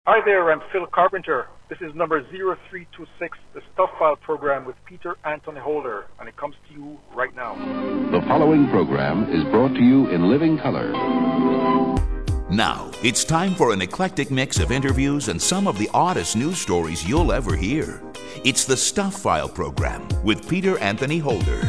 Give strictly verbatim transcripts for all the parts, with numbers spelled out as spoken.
Hi there, I'm Phil Carpenter. This is number zero three two six, the Stuff File program with Peter Anthony Holder, and it comes to you right now. The following program is brought to you in living color. Now, it's time for an eclectic mix of interviews and some of the oddest news stories you'll ever hear. It's the Stuff File program with Peter Anthony Holder.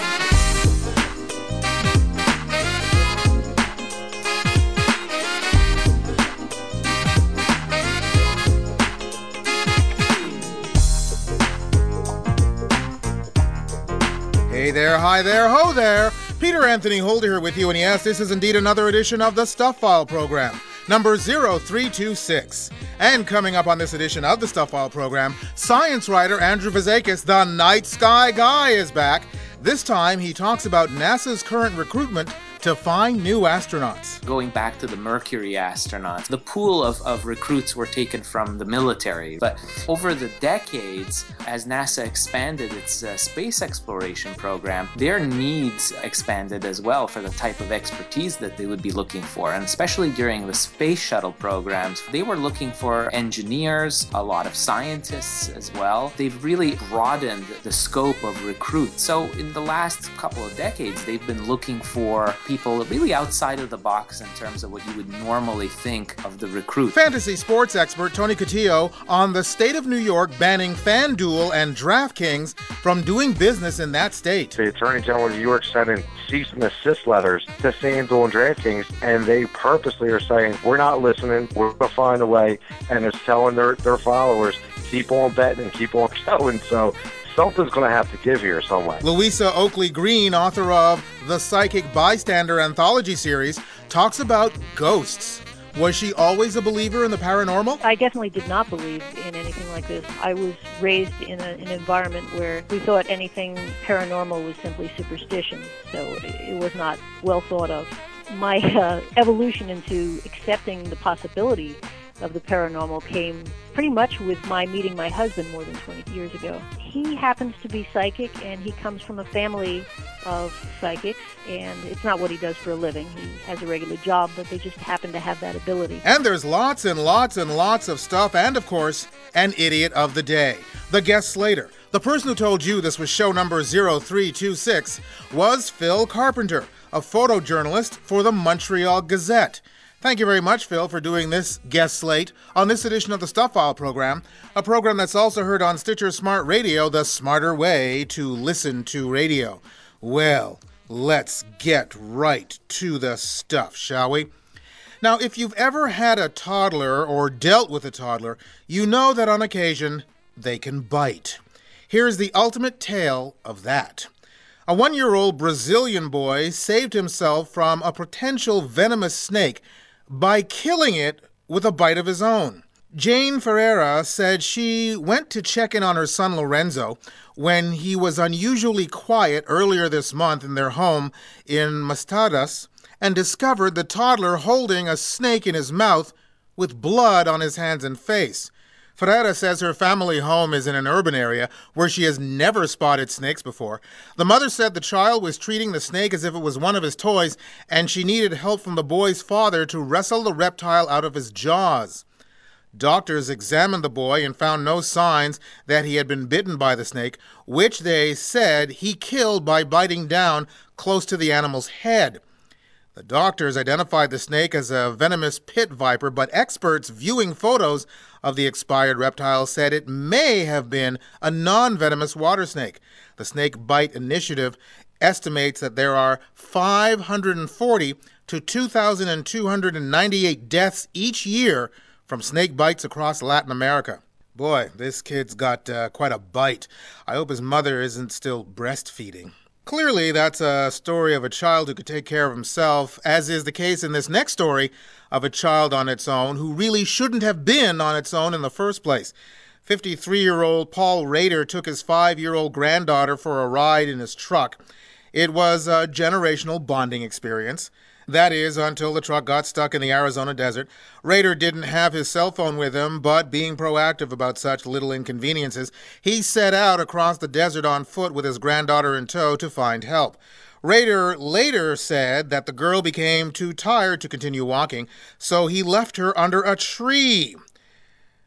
Hey there, hi there, ho there. Peter Anthony Holder here with you, and yes, this is indeed another edition of the Stuff File program, number zero three two six. And coming up on this edition of the Stuff File program, science writer Andrew Vazakis, the Night Sky Guy, is back. This time he talks about NASA's current recruitment to find new astronauts. Going back to the Mercury astronauts, the pool of, of recruits were taken from the military. But over the decades, as NASA expanded its uh, space exploration program, their needs expanded as well for the type of expertise that they would be looking for. And especially during the space shuttle programs, they were looking for engineers, a lot of scientists as well. They've really broadened the scope of recruits. So in the last couple of decades, they've been looking for people people really outside of the box in terms of what you would normally think of the recruit. Fantasy sports expert Tony Cotillo on the state of New York banning FanDuel and DraftKings from doing business in that state. The Attorney General of New York sending cease and desist letters to FanDuel and DraftKings, and they purposely are saying, we're not listening, we're going to find a way, and it's telling their, their followers, keep on betting and keep on going. So something's going to have to give here some way. Louisa Oakley Green, author of the Psychic Bystander anthology series, talks about ghosts. Was she always a believer in the paranormal? I definitely did not believe in anything like this. I was raised in a, an environment where we thought anything paranormal was simply superstition, so it was not well thought of. My uh, evolution into accepting the possibility of the paranormal came pretty much with my meeting my husband more than twenty years ago. He happens to be psychic, and he comes from a family of psychics, and it's not what he does for a living. He has a regular job, but they just happen to have that ability. And there's lots and lots and lots of stuff, and of course, an idiot of the day. The guest Slater. The person who told you this was show number zero three two six was Phil Carpenter, a photojournalist for the Montreal Gazette. Thank you very much, Phil, for doing this guest slate on this edition of the Stuff File program, a program that's also heard on Stitcher Smart Radio, the smarter way to listen to radio. Well, let's get right to the stuff, shall we? Now, if you've ever had a toddler or dealt with a toddler, you know that on occasion they can bite. Here's the ultimate tale of that. A one-year-old Brazilian boy saved himself from a potential venomous snake by killing it with a bite of his own. Jane Ferreira said she went to check in on her son Lorenzo when he was unusually quiet earlier this month in their home in Mastadas and discovered the toddler holding a snake in his mouth with blood on his hands and face. Ferreira says her family home is in an urban area where she has never spotted snakes before. The mother said the child was treating the snake as if it was one of his toys, and she needed help from the boy's father to wrestle the reptile out of his jaws. Doctors examined the boy and found no signs that he had been bitten by the snake, which they said he killed by biting down close to the animal's head. The doctors identified the snake as a venomous pit viper, but experts viewing photos of the expired reptile said it may have been a non-venomous water snake. The Snake Bite Initiative estimates that there are five hundred forty to two thousand two hundred ninety-eight deaths each year from snake bites across Latin America. Boy, this kid's got uh, quite a bite. I hope his mother isn't still breastfeeding. Clearly, that's a story of a child who could take care of himself, as is the case in this next story of a child on its own who really shouldn't have been on its own in the first place. fifty-three-year-old Paul Rader took his five-year-old granddaughter for a ride in his truck. It was a generational bonding experience. That is, until the truck got stuck in the Arizona desert. Rader didn't have his cell phone with him, but being proactive about such little inconveniences, he set out across the desert on foot with his granddaughter in tow to find help. Rader later said that the girl became too tired to continue walking, so he left her under a tree.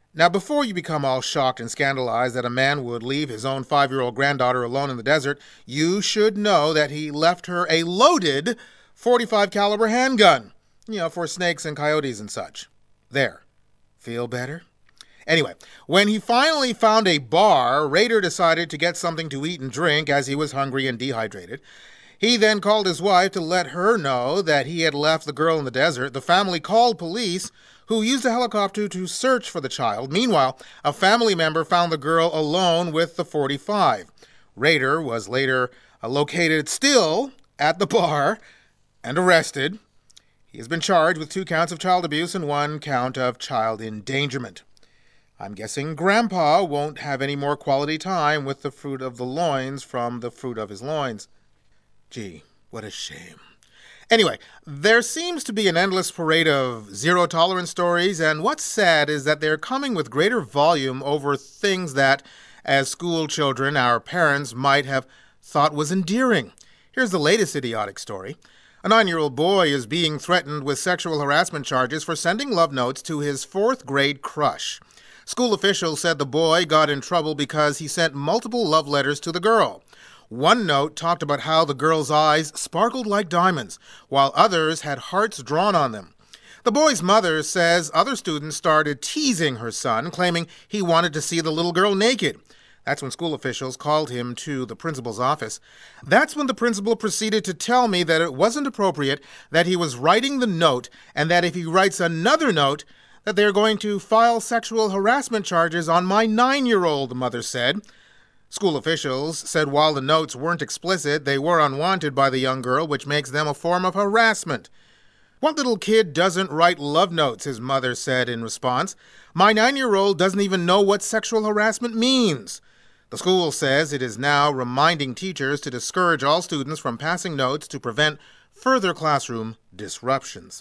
Now, before you become all shocked and scandalized that a man would leave his own five-year-old granddaughter alone in the desert, you should know that he left her a loaded forty-five caliber handgun, you know, for snakes and coyotes and such. There. Feel better? Anyway, when he finally found a bar, Rader decided to get something to eat and drink as he was hungry and dehydrated. He then called his wife to let her know that he had left the girl in the desert. The family called police, who used a helicopter to search for the child. Meanwhile, a family member found the girl alone with the forty-five. Rader was later uh, located still at the bar and arrested. He has been charged with two counts of child abuse and one count of child endangerment. I'm guessing Grandpa won't have any more quality time with the fruit of the loins from the fruit of his loins. Gee, what a shame. Anyway, there seems to be an endless parade of zero-tolerance stories, and what's sad is that they're coming with greater volume over things that, as school children, our parents might have thought was endearing. Here's the latest idiotic story. A nine-year-old boy is being threatened with sexual harassment charges for sending love notes to his fourth-grade crush. School officials said the boy got in trouble because he sent multiple love letters to the girl. One note talked about how the girl's eyes sparkled like diamonds, while others had hearts drawn on them. The boy's mother says other students started teasing her son, claiming he wanted to see the little girl naked. That's when school officials called him to the principal's office. That's when the principal proceeded to tell me that it wasn't appropriate, that he was writing the note, and that if he writes another note, that they're going to file sexual harassment charges on my nine-year-old, the mother said. School officials said while the notes weren't explicit, they were unwanted by the young girl, which makes them a form of harassment. What little kid doesn't write love notes, his mother said in response. My nine-year-old doesn't even know what sexual harassment means. The school says it is now reminding teachers to discourage all students from passing notes to prevent further classroom disruptions.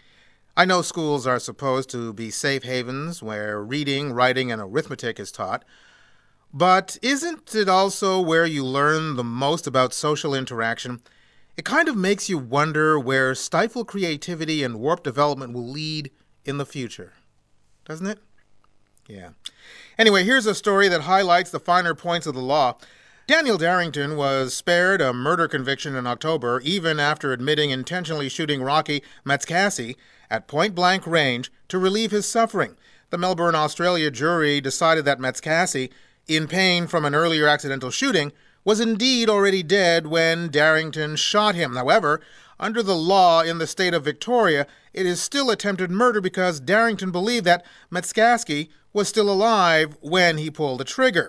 I know schools are supposed to be safe havens where reading, writing, and arithmetic is taught, but isn't it also where you learn the most about social interaction? It kind of makes you wonder where stifled creativity and warped development will lead in the future. Doesn't it? Yeah. Anyway, here's a story that highlights the finer points of the law. Daniel Darrington was spared a murder conviction in October, even after admitting intentionally shooting Rocky Metskasey at point-blank range to relieve his suffering. The Melbourne, Australia jury decided that Metskasey, in pain from an earlier accidental shooting, was indeed already dead when Darrington shot him. However, under the law in the state of Victoria, it is still attempted murder because Darrington believed that Metskasey was still alive when he pulled the trigger.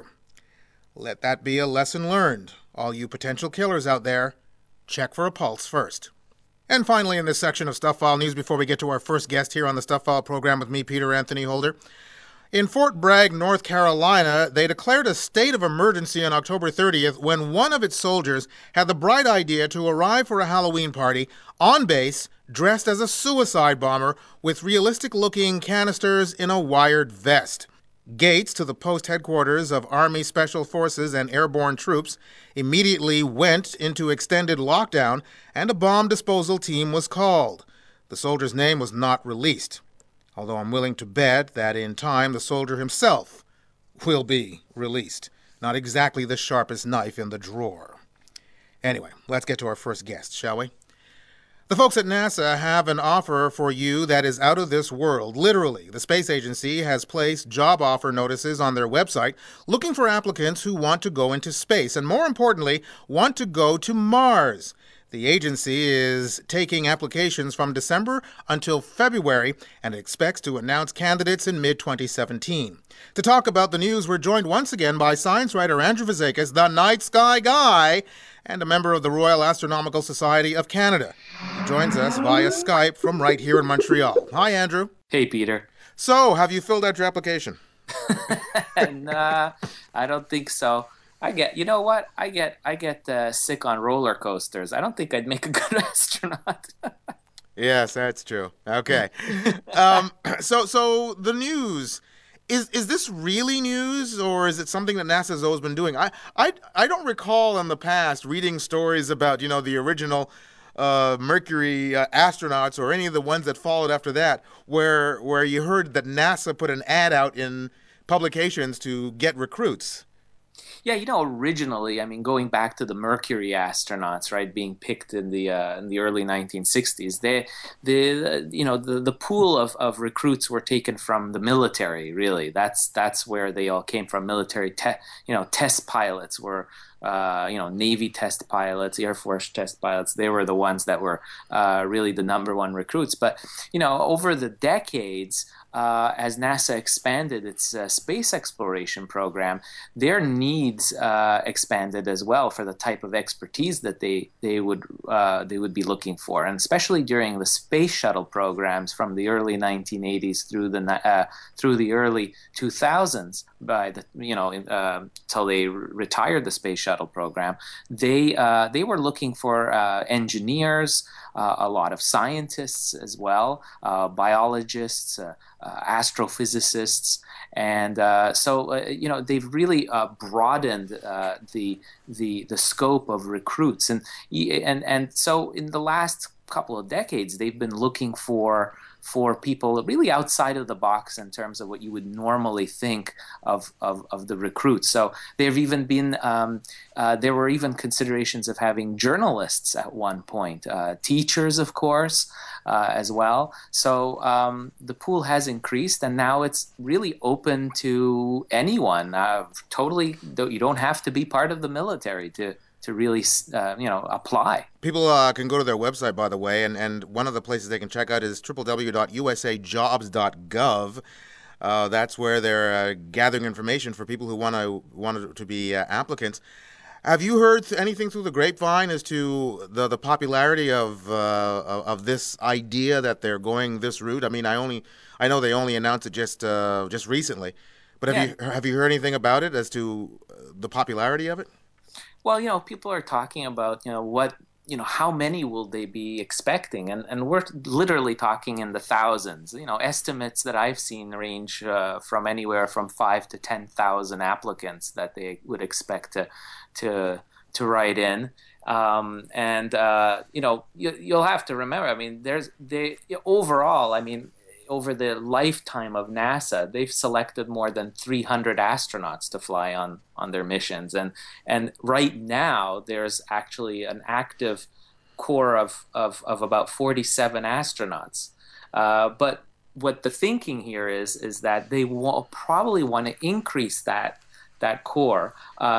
Let that be a lesson learned. All you potential killers out there, check for a pulse first. And finally, in this section of Stuff File News, before we get to our first guest here on the Stuff File program with me, Peter Anthony Holder, in Fort Bragg, North Carolina, they declared a state of emergency on October thirtieth when one of its soldiers had the bright idea to arrive for a Halloween party on base dressed as a suicide bomber with realistic-looking canisters in a wired vest. Gates to the post headquarters of Army Special Forces and airborne troops immediately went into extended lockdown, and a bomb disposal team was called. The soldier's name was not released, although I'm willing to bet that in time the soldier himself will be released. Not exactly the sharpest knife in the drawer. Anyway, let's get to our first guest, shall we? The folks at NASA have an offer for you that is out of this world. Literally, the space agency has placed job offer notices on their website looking for applicants who want to go into space and, more importantly, want to go to Mars. The agency is taking applications from December until February and expects to announce candidates in mid twenty seventeen. To talk about the news, we're joined once again by science writer Andrew Vazakis, the Night Sky Guy, and a member of the Royal Astronomical Society of Canada. He joins us via Skype from right here in Montreal. Hi, Andrew. Hey, Peter. So, have you filled out your application? Nah, I don't think so. I get, you know what? I get, I get uh, sick on roller coasters. I don't think I'd make a good astronaut. Yes, that's true. Okay. um, so, so the news. Is is this really news, or is it something that NASA's always been doing? I I, I don't recall in the past reading stories about, you know, the original uh, Mercury uh, astronauts or any of the ones that followed after that, where where you heard that NASA put an ad out in publications to get recruits. Yeah, you know, originally, I mean, going back to the Mercury astronauts, right, being picked in the uh, in the early nineteen sixties, they, the you know, the, the pool of, of recruits were taken from the military. Really, that's that's where they all came from. Military, te- you know, test pilots were. Uh, you know, Navy test pilots, Air Force test pilots, they were the ones that were uh, really the number one recruits. But, you know, over the decades, uh, as NASA expanded its uh, space exploration program, their needs uh, expanded as well for the type of expertise that they they would uh, they would be looking for, and especially during the space shuttle programs from the early nineteen eighties through the uh, through the early two thousands. By the you know uh, until they re- retired the space shuttle program, they uh, they were looking for uh, engineers, uh, a lot of scientists as well, uh, biologists, uh, uh, astrophysicists, and uh, so uh, you know they've really uh, broadened uh, the the the scope of recruits, and and and so in the last couple of decades they've been looking for. for people really outside of the box in terms of what you would normally think of, of, of the recruits. So there have even been, um, uh, there were even considerations of having journalists at one point, uh, teachers, of course, uh, as well. So um, the pool has increased, and now it's really open to anyone. Uh, totally, you don't have to be part of the military to to really, uh, you know, apply. People uh, can go to their website, by the way, and, and one of the places they can check out is w w w dot u s a jobs dot gov. Uh, that's where they're uh, gathering information for people who want to want to be uh, applicants. Have you heard th- anything through the grapevine as to the, the popularity of uh, of this idea that they're going this route? I mean, I only I know they only announced it just uh, just recently, but have Yeah. you have you heard anything about it as to the popularity of it? Well, you know, people are talking about, you know, what, you know, how many will they be expecting? And and we're literally talking in the thousands. You know, estimates that I've seen range uh, from anywhere from five to ten thousand applicants that they would expect to to to write in. Um, and uh, you know, you, you'll have to remember. I mean, there's they overall. I mean. Over the lifetime of NASA, they've selected more than three hundred astronauts to fly on, on their missions. And and right now, there's actually an active core of, of, of about forty-seven astronauts. Uh, but what the thinking here is, is that they will probably want to increase that that core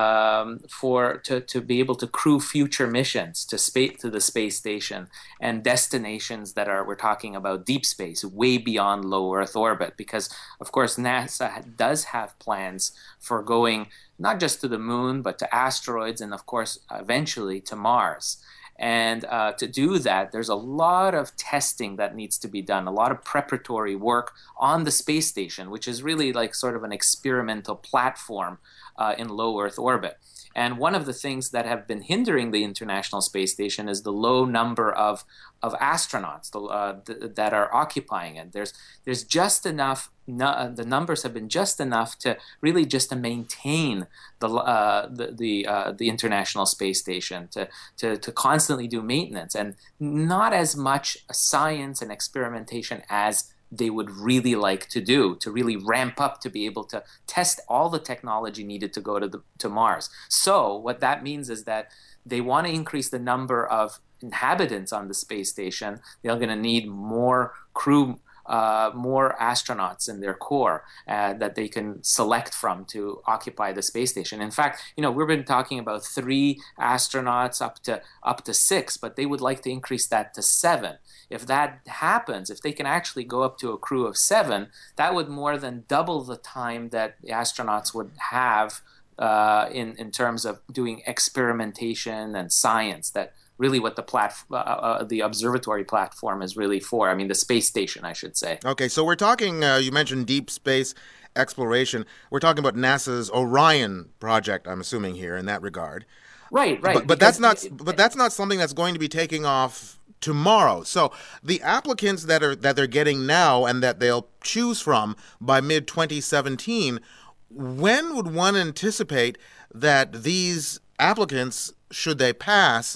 um, for to, to be able to crew future missions to space to the space station and destinations that are we're talking about deep space, way beyond low Earth orbit. Because of course NASA does have plans for going not just to the moon but to asteroids and of course eventually to Mars. And uh, to do that, there's a lot of testing that needs to be done, a lot of preparatory work on the space station, which is really like sort of an experimental platform uh, in low Earth orbit. And one of the things that have been hindering the International Space Station is the low number of of astronauts uh, th- that are occupying it. There's there's just enough. No, the numbers have been just enough to really just to maintain the uh, the the, uh, the International Space Station to, to to constantly do maintenance, and not as much science and experimentation as they would really like to do, to really ramp up to be able to test all the technology needed to go to the, to Mars. So what that means is that they want to increase the number of inhabitants on the space station. They're going to need more crew, uh, more astronauts in their core uh, that they can select from to occupy the space station. In fact, you know, we've been talking about three astronauts up to up to six, but they would like to increase that to seven. If that happens, if they can actually go up to a crew of seven, that would more than double the time that the astronauts would have uh, in, in terms of doing experimentation and science, that really what the plat- uh, uh, the observatory platform is really for. I mean, the space station, I should say. Okay, so we're talking, uh, you mentioned deep space exploration. We're talking about NASA's Orion project, I'm assuming here, in that regard. Right, right. But, but that's not. It, but that's not something that's going to be taking off tomorrow. So the applicants that are that they're getting now and that they'll choose from by mid twenty seventeen, when would one anticipate that these applicants, should they pass,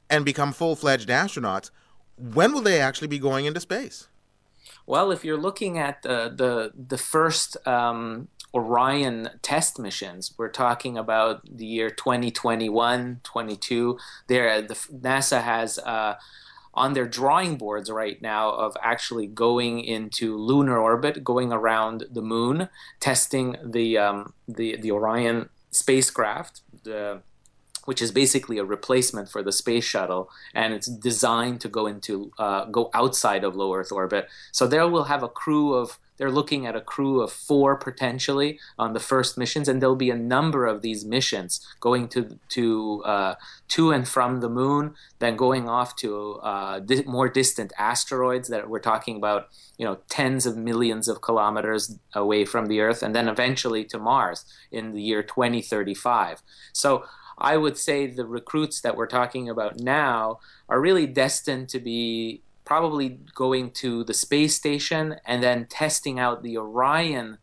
and become full-fledged astronauts, when will they actually be going into space? Well, if you're looking at the the, the first um, Orion test missions, we're talking about the year twenty twenty-one, twenty-two. There, the NASA has uh, on their drawing boards right now of actually going into lunar orbit, going around the moon, testing the um, the the Orion spacecraft, the which is basically a replacement for the space shuttle, and it's designed to go into uh, go outside of low Earth orbit. So there we'll have a crew of, they're looking at a crew of four potentially on the first missions, and there'll be a number of these missions going to to uh, to and from the moon, then going off to uh, di- more distant asteroids that we're talking about, you know, tens of millions of kilometers away from the Earth, and then eventually to Mars in the year twenty thirty-five. So I would say the recruits that we're talking about now are really destined to be probably going to the space station and then testing out the Orion,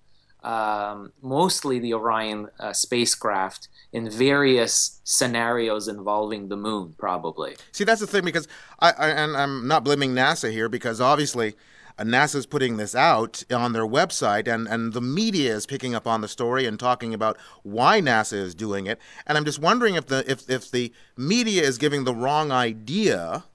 um, mostly the Orion uh, spacecraft in various scenarios involving the moon, probably. See, that's the thing, because I, I and I'm not blaming NASA here, because obviously Uh, NASA's putting this out on their website, and, and the media is picking up on the story and talking about why NASA is doing it. And I'm just wondering if the if, if the media is giving the wrong idea,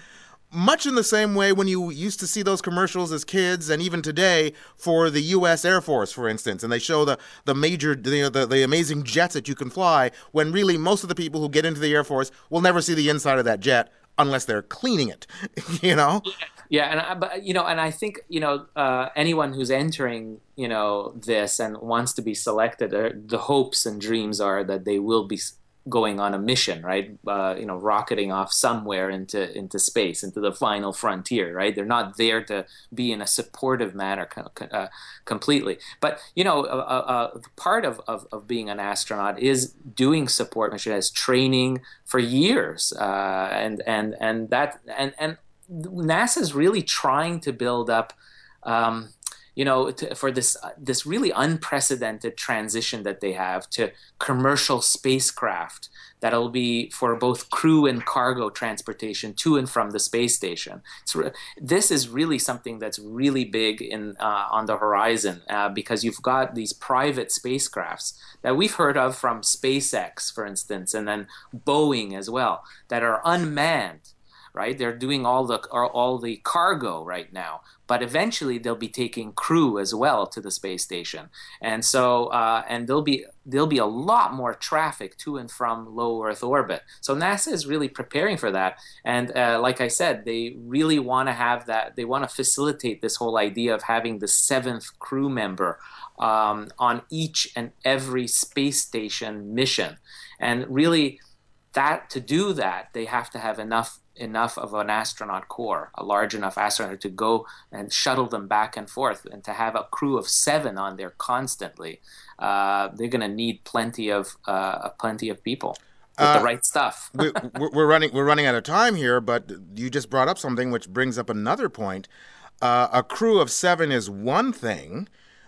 much in the same way when you used to see those commercials as kids, and even today for the U S Air Force, for instance, and they show the the major, you know, the, the amazing jets that you can fly, when really most of the people who get into the Air Force will never see the inside of that jet unless they're cleaning it, you know? Yeah, and I, but you know, and I think you know uh, anyone who's entering you know this and wants to be selected, uh, the hopes and dreams are that they will be going on a mission, right? Uh, you know, rocketing off somewhere into into space, into the final frontier, right? They're not there to be in a supportive manner uh, completely. But you know, a, a, a part of, of of being an astronaut is doing support mission, as training for years, uh, and and and that and and. NASA is really trying to build up, um, you know, to, for this uh, this really unprecedented transition that they have to commercial spacecraft that'll be for both crew and cargo transportation to and from the space station. So this is really something that's really big in uh, on the horizon, uh, because you've got these private spacecrafts that we've heard of from SpaceX, for instance, and then Boeing as well, that are unmanned. Right, they're doing all the all the cargo right now, but eventually they'll be taking crew as well to the space station, and so uh, and there'll be there'll be a lot more traffic to and from low Earth orbit. So NASA is really preparing for that, and uh, like I said, they really want to have that. They want to facilitate this whole idea of having the seventh crew member um, on each and every space station mission, and really that to do that they have to have enough. enough of an astronaut corps, a large enough astronaut to go and shuttle them back and forth, and to have a crew of seven on there constantly. Uh, they're going to need plenty of uh, plenty of people with uh, the right stuff. we, we're running we're running out of time here, but you just brought up something which brings up another point. Uh, a crew of seven is one thing,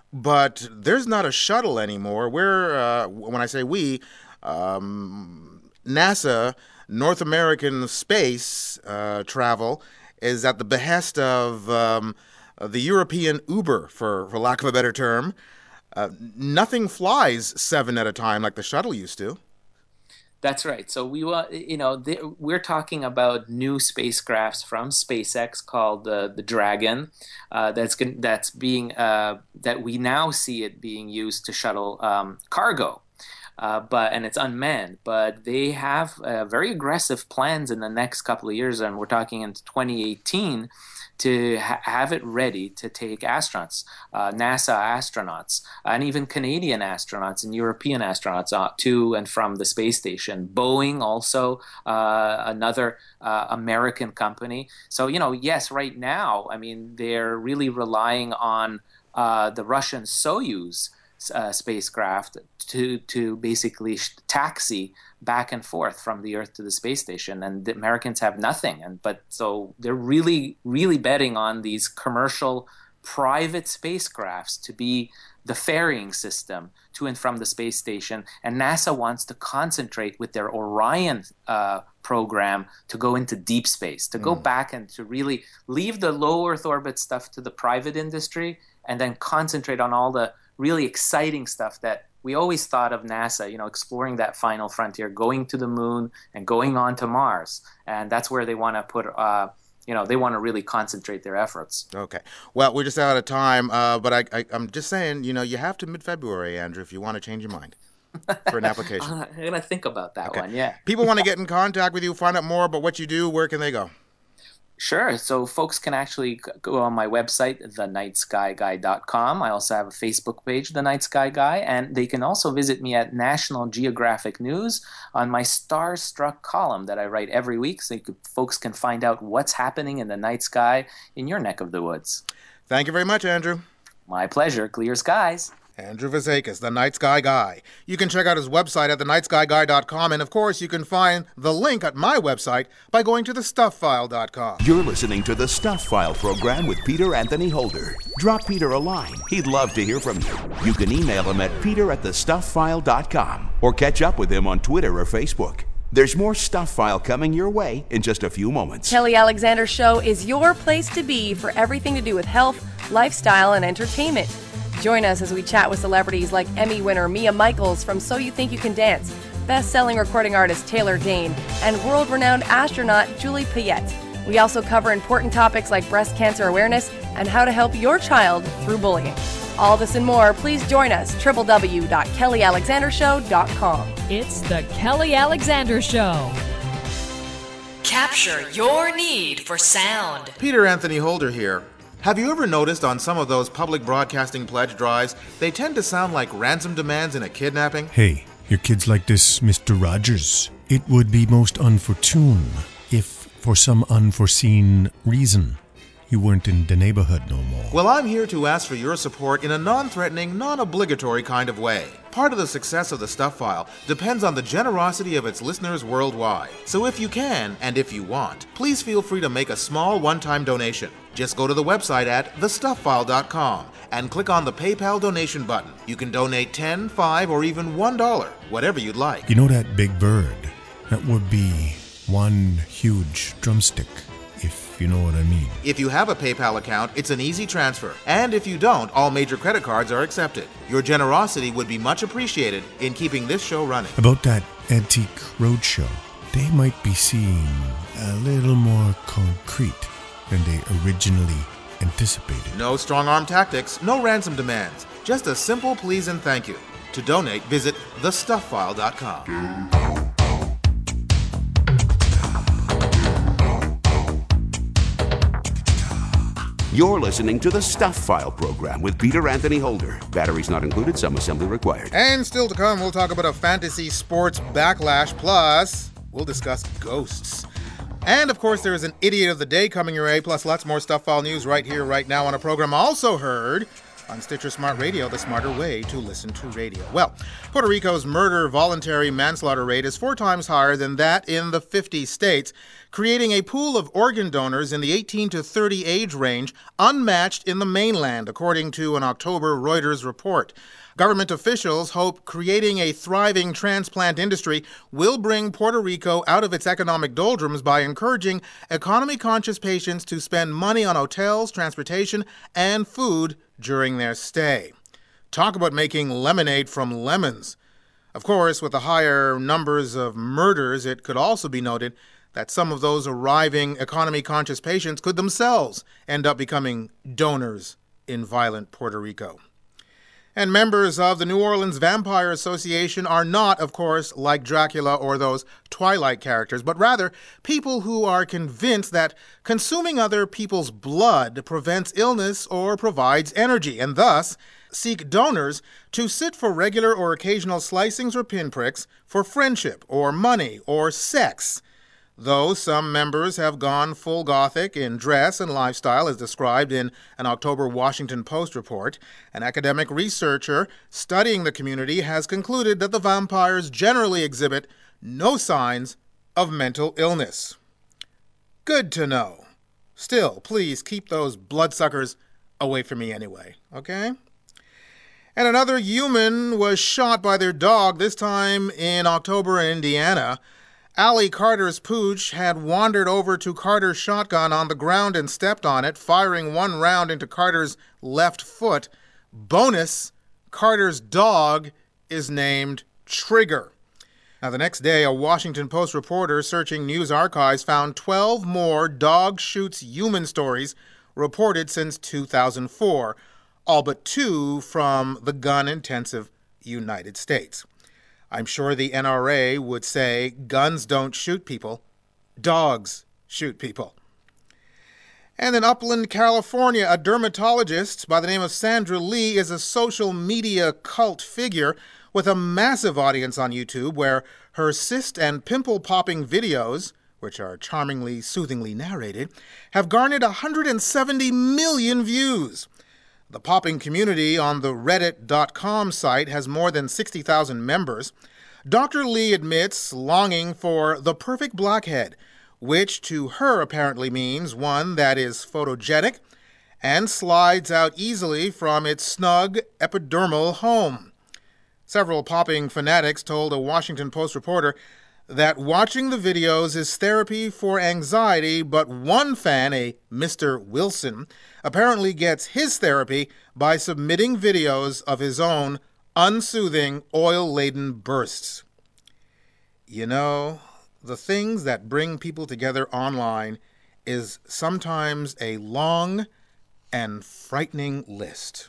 but there's not a shuttle anymore. We're uh, when I say we, um, NASA. North American space uh, travel is at the behest of um, the European Uber, for, for lack of a better term. Uh, nothing flies seven at a time like the shuttle used to. That's right. So we want, you know, the, we're talking about new spacecrafts from SpaceX called uh, the Dragon. Uh, that's that's being uh, that we now see it being used to shuttle um, cargo. Uh, but and it's unmanned, but they have uh, very aggressive plans in the next couple of years, and we're talking into twenty eighteen to ha- have it ready to take astronauts, uh, NASA astronauts, and even Canadian astronauts and European astronauts uh, to and from the space station. Boeing also, uh, another uh, American company. So, you know, yes, right now, I mean, they're really relying on uh, the Russian Soyuz Uh, spacecraft to to basically taxi back and forth from the Earth to the space station, and the Americans have nothing. And but so they're really really betting on these commercial private spacecrafts to be the ferrying system to and from the space station, and NASA wants to concentrate with their Orion uh, program to go into deep space, to go mm. back and to really leave the low Earth orbit stuff to the private industry, and then concentrate on all the really exciting stuff that we always thought of NASA, you know, exploring that final frontier, going to the moon and going on to Mars. And that's where they want to put, uh, you know, they want to really concentrate their efforts. Okay. Well, we're just out of time, uh, but I, I, I'm just saying, you know, you have to mid-February, Andrew, if you want to change your mind for an application. I'm going to think about that okay. one, yeah. People want to get in contact with you, find out more about what you do. Where can they go? Sure. So folks can actually go on my website, the night sky guy dot com. I also have a Facebook page, The Night Sky Guy, and they can also visit me at National Geographic News on my Starstruck column that I write every week, so you could, folks can find out what's happening in the night sky in your neck of the woods. Thank you very much, Andrew. My pleasure. Clear skies. Andrew Vasakis, The Night Sky Guy. You can check out his website at the night sky guy dot com, and of course you can find the link at my website by going to the stuff file dot com. You're listening to the Stuff File program with Peter Anthony Holder. Drop Peter a line. He'd love to hear from you. You can email him at peter at the stuff file dot com or catch up with him on Twitter or Facebook. There's more Stuff File coming your way in just a few moments. Kelly Alexander Show is your place to be for everything to do with health, lifestyle, and entertainment. Join us as we chat with celebrities like Emmy winner Mia Michaels from So You Think You Can Dance, best-selling recording artist Taylor Dane, and world-renowned astronaut Julie Payette. We also cover important topics like breast cancer awareness and how to help your child through bullying. All this and more, please join us, w w w dot kelly alexander show dot com. It's the Kelly Alexander Show. Capture your need for sound. Peter Anthony Holder here. Have you ever noticed on some of those public broadcasting pledge drives, they tend to sound like ransom demands in a kidnapping? Hey, your kids like this, Mister Rogers. It would be most unfortune if, for some unforeseen reason, you weren't in the neighborhood no more. Well, I'm here to ask for your support in a non-threatening, non-obligatory kind of way. Part of the success of the Stuff File depends on the generosity of its listeners worldwide. So if you can, and if you want, please feel free to make a small one-time donation. Just go to the website at the stuff file dot com and click on the PayPal donation button. You can donate ten dollars, five dollars, or even one dollar, whatever you'd like. You know that big bird? That would be one huge drumstick, if you know what I mean. If you have a PayPal account, it's an easy transfer. And if you don't, all major credit cards are accepted. Your generosity would be much appreciated in keeping this show running. About that Antique Roadshow, they might be seeing a little more concrete than they originally anticipated. No strong-arm tactics, no ransom demands. Just a simple please and thank you. To donate, visit the stuff file dot com. You're listening to the Stuff File program with Peter Anthony Holder. Batteries not included, some assembly required. And still to come, we'll talk about a fantasy sports backlash, plus we'll discuss ghosts. And, of course, there is an Idiot of the Day coming your way, plus lots more Stuff File news right here, right now on a program also heard on Stitcher Smart Radio, the smarter way to listen to radio. Well, Puerto Rico's murder voluntary manslaughter rate is four times higher than that in the fifty states, creating a pool of organ donors in the eighteen to thirty age range unmatched in the mainland, according to an October Reuters report. Government officials hope creating a thriving transplant industry will bring Puerto Rico out of its economic doldrums by encouraging economy-conscious patients to spend money on hotels, transportation, and food during their stay. Talk about making lemonade from lemons. Of course, with the higher numbers of murders, it could also be noted that some of those arriving economy-conscious patients could themselves end up becoming donors in violent Puerto Rico. And members of the New Orleans Vampire Association are not, of course, like Dracula or those Twilight characters, but rather people who are convinced that consuming other people's blood prevents illness or provides energy, and thus seek donors to sit for regular or occasional slicings or pinpricks for friendship or money or sex. Though some members have gone full Gothic in dress and lifestyle, as described in an October Washington Post report, an academic researcher studying the community has concluded that the vampires generally exhibit no signs of mental illness. Good to know. Still, please keep those bloodsuckers away from me anyway, okay? And another human was shot by their dog, this time in October in Indiana. Allie Carter's pooch had wandered over to Carter's shotgun on the ground and stepped on it, firing one round into Carter's left foot. Bonus, Carter's dog is named Trigger. Now, the next day, a Washington Post reporter searching news archives found twelve more dog shoots human stories reported since two thousand four, all but two from the gun-intensive United States. I'm sure the N R A would say guns don't shoot people, dogs shoot people. And in Upland, California, a dermatologist by the name of Sandra Lee is a social media cult figure with a massive audience on YouTube where her cyst and pimple-popping videos, which are charmingly, soothingly narrated, have garnered one hundred seventy million views. The popping community on the reddit dot com site has more than sixty thousand members. Doctor Lee admits longing for the perfect blackhead, which to her apparently means one that is photogenic and slides out easily from its snug epidermal home. Several popping fanatics told a Washington Post reporter that watching the videos is therapy for anxiety, but one fan, a Mister Wilson, apparently gets his therapy by submitting videos of his own unsoothing, oil-laden bursts. You know, the things that bring people together online is sometimes a long and frightening list.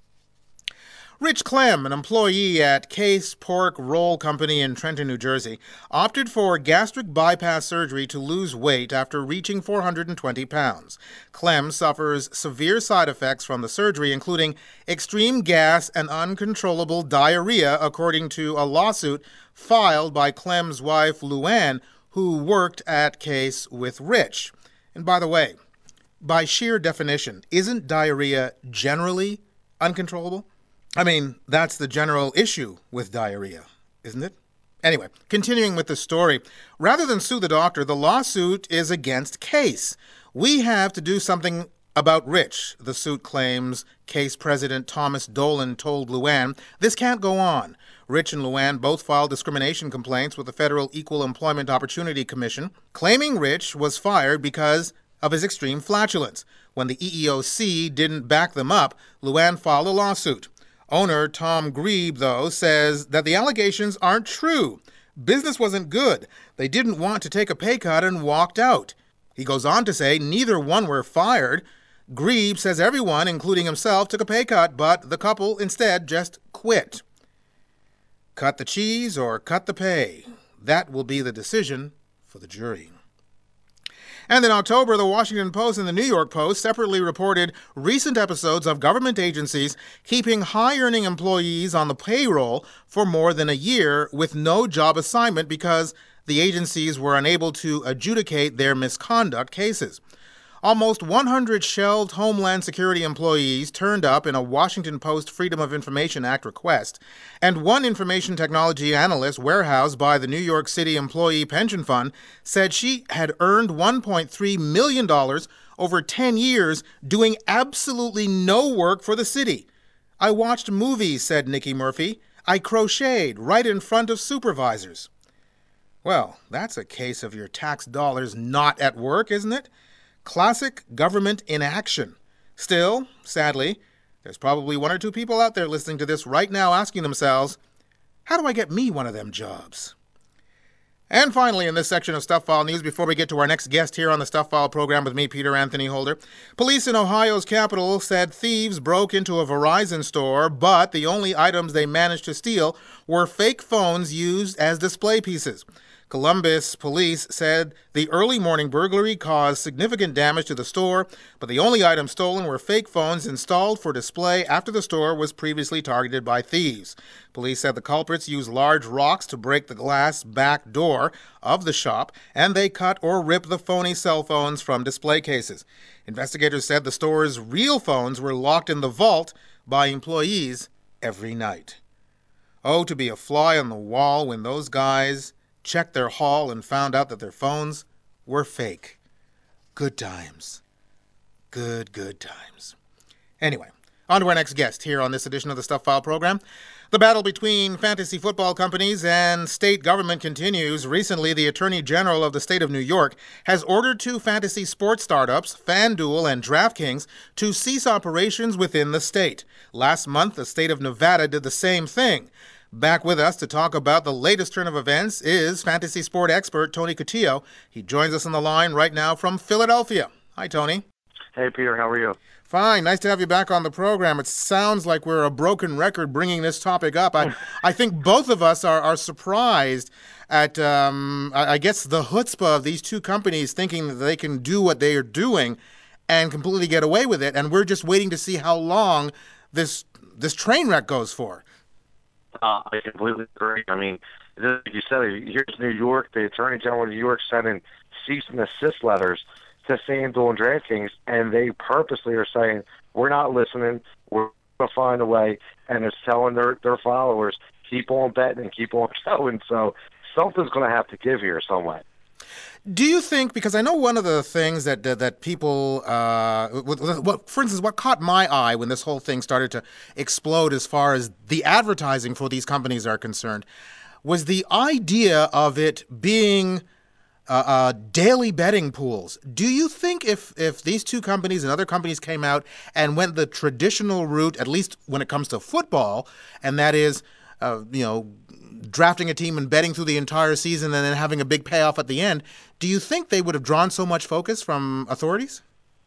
Rich Clem, an employee at Case Pork Roll Company in Trenton, New Jersey, opted for gastric bypass surgery to lose weight after reaching four hundred twenty pounds. Clem suffers severe side effects from the surgery, including extreme gas and uncontrollable diarrhea, according to a lawsuit filed by Clem's wife, Luann, who worked at Case with Rich. And by the way, by sheer definition, isn't diarrhea generally uncontrollable? I mean, that's the general issue with diarrhea, isn't it? Anyway, continuing with the story, rather than sue the doctor, the lawsuit is against Case. We have to do something about Rich, the suit claims. Case President Thomas Dolan told Luann, this can't go on. Rich and Luann both filed discrimination complaints with the Federal Equal Employment Opportunity Commission, claiming Rich was fired because of his extreme flatulence. When the E E O C didn't back them up, Luann filed a lawsuit. Owner Tom Grebe, though, says that the allegations aren't true. Business wasn't good. They didn't want to take a pay cut and walked out. He goes on to say neither one were fired. Grebe says everyone, including himself, took a pay cut, but the couple instead just quit. Cut the cheese or cut the pay. That will be the decision for the jury. And in October, the Washington Post and the New York Post separately reported recent episodes of government agencies keeping high-earning employees on the payroll for more than a year with no job assignment because the agencies were unable to adjudicate their misconduct cases. Almost one hundred shelved Homeland Security employees turned up in a Washington Post Freedom of Information Act request, and one information technology analyst warehoused by the New York City Employee Pension Fund said she had earned one point three million dollars over ten years doing absolutely no work for the city. I watched movies, said Nikki Murphy. I crocheted right in front of supervisors. Well, that's a case of your tax dollars not at work, isn't it? Classic government inaction. Still, sadly, there's probably one or two people out there listening to this right now asking themselves, how do I get me one of them jobs? And finally, in this section of Stuff File News, before we get to our next guest here on the Stuff File program with me, Peter Anthony Holder, police in Ohio's capital said thieves broke into a Verizon store, but the only items they managed to steal were fake phones used as display pieces. Columbus police said the early morning burglary caused significant damage to the store, but the only items stolen were fake phones installed for display after the store was previously targeted by thieves. Police said the culprits used large rocks to break the glass back door of the shop, and they cut or ripped the phony cell phones from display cases. Investigators said the store's real phones were locked in the vault by employees every night. Oh, to be a fly on the wall when those guys checked their haul and found out that their phones were fake. Good times. Good, good times. Anyway, on to our next guest here on this edition of the Stuff File program. The battle between fantasy football companies and state government continues. Recently, the Attorney General of the state of New York has ordered two fantasy sports startups, FanDuel and DraftKings, to cease operations within the state. Last month, the state of Nevada did the same thing. Back with us to talk about the latest turn of events is fantasy sport expert Tony Cotillo. He joins us on the line right now from Philadelphia. Hi, Tony. Hey, Peter. How are you? Fine. Nice to have you back on the program. It sounds like we're a broken record bringing this topic up. I, I think both of us are, are surprised at, um, I, I guess, the chutzpah of these two companies thinking that they can do what they are doing and completely get away with it. And we're just waiting to see how long this this train wreck goes for. Uh, I completely agree. I mean, like you said, here's New York. The Attorney General of New York sending cease and desist letters to FanDuel and DraftKings, and they purposely are saying, we're not listening, we're going to find a way, and it's telling their, their followers, keep on betting and keep on going. So something's going to have to give here some way. Do you think, because I know one of the things that that, that people, uh, what, for instance, what caught my eye when this whole thing started to explode as far as the advertising for these companies are concerned, was the idea of it being Uh, uh, daily betting pools. Do you think if, if these two companies and other companies came out and went the traditional route, at least when it comes to football, and that is, uh, you know, drafting a team and betting through the entire season and then having a big payoff at the end, do you think they would have drawn so much focus from authorities?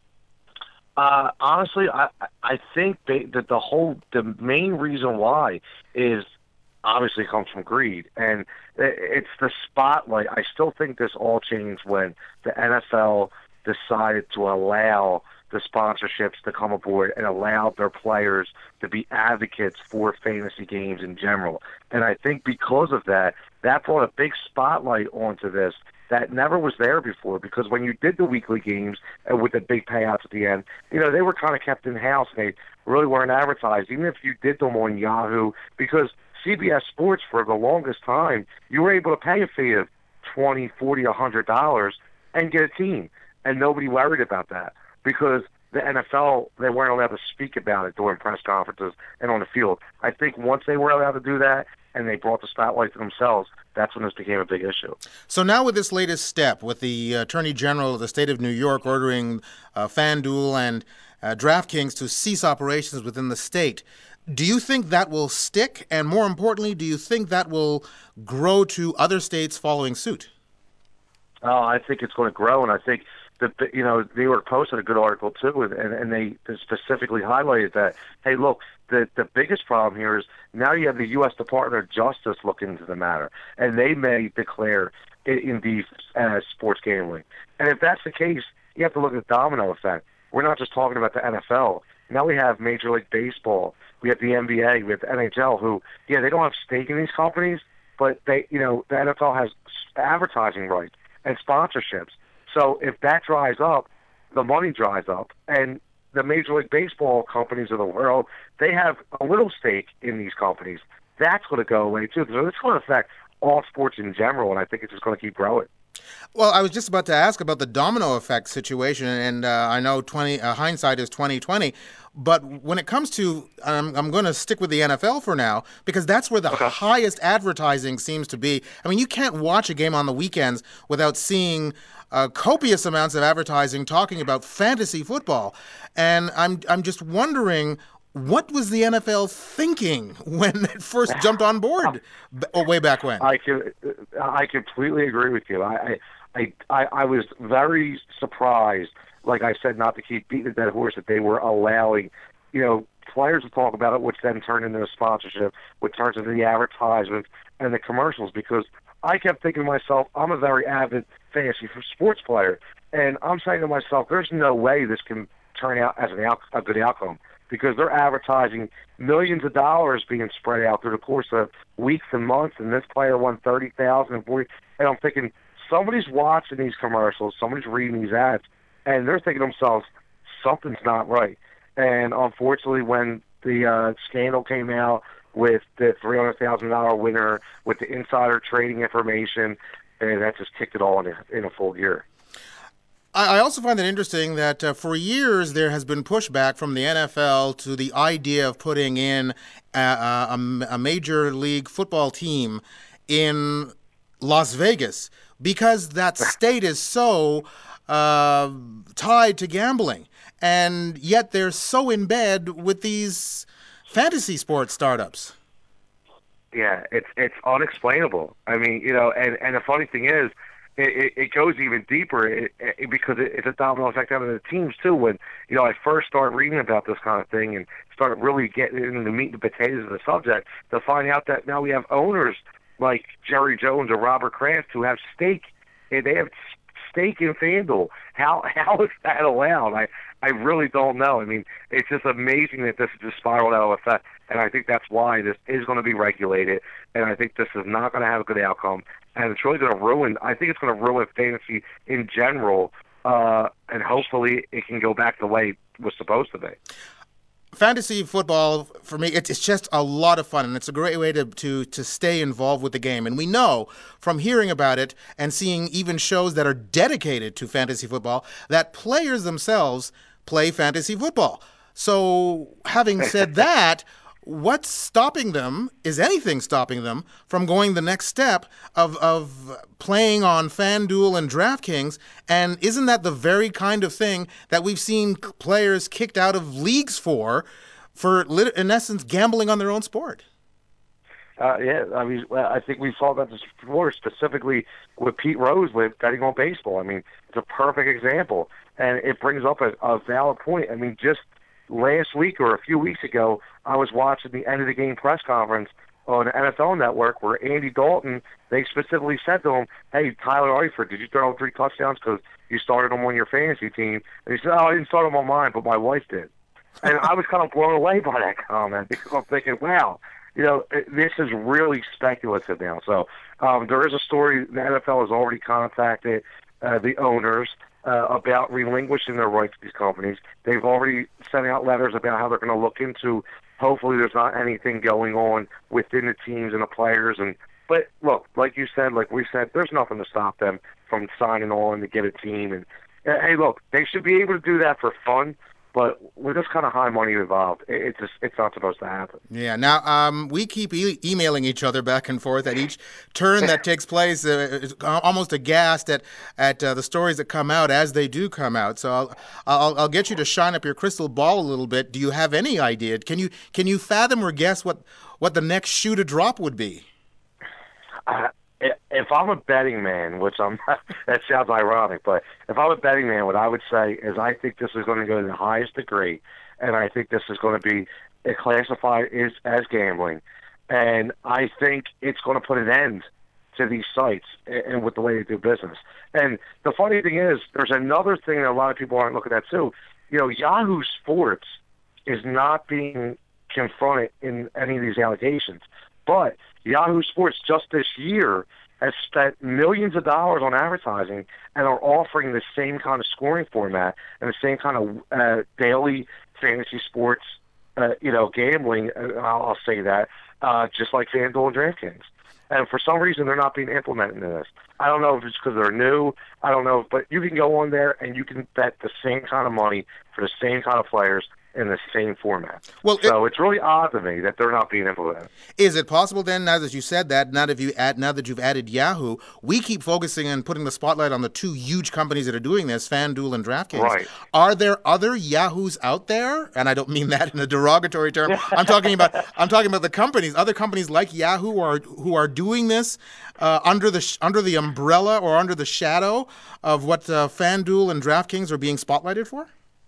Uh, honestly, I I think they, that the whole the main reason why is obviously comes from greed, and it's the spotlight. I still think this all changed when the N F L decided to allow the sponsorships to come aboard and allow their players to be advocates for fantasy games in general. And I think because of that, that brought a big spotlight onto this that never was there before, because when you did the weekly games and with the big payouts at the end, you know, they were kind of kept in-house and they really weren't advertised, even if you did them on Yahoo, because C B S Sports, for the longest time, you were able to pay a fee of twenty, forty, a hundred dollars and get a team, and nobody worried about that because the N F L, they weren't allowed to speak about it during press conferences and on the field. I think once they were allowed to do that and they brought the spotlight to themselves, that's when this became a big issue. So now with this latest step, with the Attorney General of the state of New York ordering uh, FanDuel and uh, DraftKings to cease operations within the state, do you think that will stick? And more importantly, do you think that will grow to other states following suit? Oh, I think it's going to grow, and I think that, you know, New York Post had a good article too, and, and they specifically highlighted that, hey, look, the, the biggest problem here is now you have the U S Department of Justice looking into the matter, and they may declare it indeed as sports gambling. And if that's the case, you have to look at the domino effect. We're not just talking about the N F L. Now we have Major League Baseball, we have the N B A, we have the N H L, who, yeah, they don't have stake in these companies, but they, you know, the N F L has advertising rights and sponsorships. So if that dries up, the money dries up, and the Major League Baseball companies of the world, they have a little stake in these companies. That's going to go away too. So it's going to affect all sports in general, and I think it's just going to keep growing. Well, I was just about to ask about the domino effect situation, and uh, I know twenty uh, hindsight is twenty twenty. But when it comes to, um, I'm going to stick with the N F L for now, because that's where the okay. highest advertising seems to be. I mean, you can't watch a game on the weekends without seeing uh, copious amounts of advertising talking about fantasy football, and I'm I'm just wondering, what was the N F L thinking when it first jumped on board, or way back when? I can, I completely agree with you. I, I, I, I was very surprised, like I said, not to keep beating a dead horse, that they were allowing, you know, players to talk about it, which then turned into a sponsorship, which turns into the advertisements and the commercials. Because I kept thinking to myself, I'm a very avid fantasy sports player, and I'm saying to myself, there's no way this can turn out as an out, a good outcome, because they're advertising millions of dollars being spread out through the course of weeks and months, and this player won thirty thousand and forty. And I'm thinking, somebody's watching these commercials, somebody's reading these ads, and they're thinking to themselves, something's not right. And unfortunately, when the uh, scandal came out with the three hundred thousand dollars winner, with the insider trading information, and that just kicked it all in a, in a full gear. I also find it interesting that uh, for years there has been pushback from the N F L to the idea of putting in a, a, a major league football team in Las Vegas because that state is so uh, tied to gambling. And yet they're so in bed with these fantasy sports startups. Yeah, it's it's unexplainable. I mean, you know, and, and the funny thing is, It, it goes even deeper it, it, because it, it's a domino effect on the teams too. When you know I first started reading about this kind of thing and started really getting into the meat and potatoes of the subject, to find out that now we have owners like Jerry Jones or Robert Kraft who have stake. They have stake in FanDuel. How how is that allowed? I I really don't know. I mean, it's just amazing that this has just spiraled out of effect, and I think that's why this is going to be regulated, and I think this is not going to have a good outcome. And it's really going to ruin, I think it's going to ruin fantasy in general, uh, and hopefully it can go back the way it was supposed to be. Fantasy football, for me, it's, it's just a lot of fun, and it's a great way to, to, to stay involved with the game. And we know from hearing about it and seeing even shows that are dedicated to fantasy football that players themselves play fantasy football. So having said that, what's stopping them, is anything stopping them, from going the next step of of playing on FanDuel and DraftKings? And isn't that the very kind of thing that we've seen players kicked out of leagues for, for in essence, gambling on their own sport? Uh, yeah, I mean, I think we saw that before, specifically with Pete Rose with betting on baseball. I mean, it's a perfect example, and it brings up a, a valid point. I mean, just last week or a few weeks ago, I was watching the end of the game press conference on the N F L Network where Andy Dalton, they specifically said to him, hey, Tyler Eifert, did you throw three touchdowns because you started him on your fantasy team? And he said, oh, I didn't start him on mine, but my wife did. And I was kind of blown away by that comment because I'm thinking, wow, you know, this is really speculative now. So um, there is a story, the N F L has already contacted uh, the owners Uh, about relinquishing their rights to these companies. They've already sent out letters about how they're going to look into, hopefully there's not anything going on within the teams and the players. And But look, like you said, like we said, there's nothing to stop them from signing on to get a team. And uh, hey, look, they should be able to do that for fun, but with this kind of high money involved, it's just, it's not supposed to happen. Yeah. Now, um, we keep e- emailing each other back and forth at each turn that takes place. Uh, almost aghast at at uh, the stories that come out as they do come out. So I'll, I'll I'll get you to shine up your crystal ball a little bit. Do you have any idea? Can you can you fathom or guess what what the next shoe to drop would be? Uh, If I'm a betting man, which I'm not, that sounds ironic, but if I'm a betting man, what I would say is I think this is going to go to the highest degree, and I think this is going to be classified as, as gambling, and I think it's going to put an end to these sites and, and with the way they do business. And the funny thing is, there's another thing that a lot of people aren't looking at too. You know, Yahoo Sports is not being confronted in any of these allegations, but Yahoo Sports just this year has spent millions of dollars on advertising and are offering the same kind of scoring format and the same kind of uh, daily fantasy sports, uh, you know, gambling, uh, I'll, I'll say that, uh, just like FanDuel and DraftKings. And for some reason, they're not being implemented in this. I don't know if it's because they're new. I don't know. But you can go on there and you can bet the same kind of money for the same kind of players in the same format. Well, so it, it's really odd to me that they're not being implemented. Is it possible then, now that you said that, now that you add, now that you've added Yahoo, we keep focusing and putting the spotlight on the two huge companies that are doing this, FanDuel and DraftKings. Right. Are there other Yahoos out there? And I don't mean that in a derogatory term. I'm talking about I'm talking about the companies, other companies like Yahoo, are who are doing this uh, under the under the umbrella or under the shadow of what uh, FanDuel and DraftKings are being spotlighted for.